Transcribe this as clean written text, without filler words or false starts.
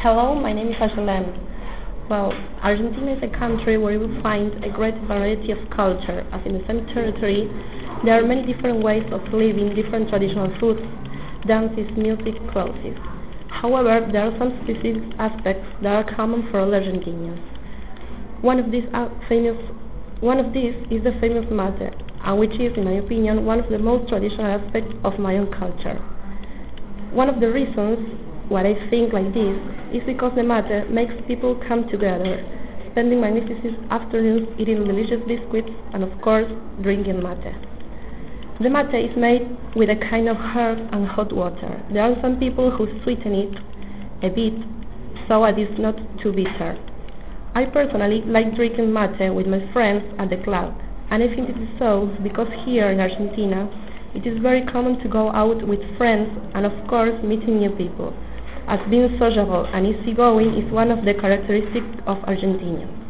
Hello, my name is Ashelem. Well, Argentina is a country where you will find a great variety of culture, as in the same territory there are many different ways of living, different traditional foods, dances, music, clothes. However, there are some specific aspects that are common for all Argentinians. One of these is the famous mate, and which is, in my opinion, one of the most traditional aspects of my own culture. One of the reasons why I think like this is because the mate makes people come together, spending magnificent afternoons eating delicious biscuits and, of course, drinking mate. The mate is made with a kind of herb and hot water. There are some people who sweeten it a bit so it is not too bitter. I personally like drinking mate with my friends at the club, and I think it is so because here in Argentina it is very common to go out with friends and, of course, meeting new people, as being sociable and easygoing is one of the characteristics of Argentinians.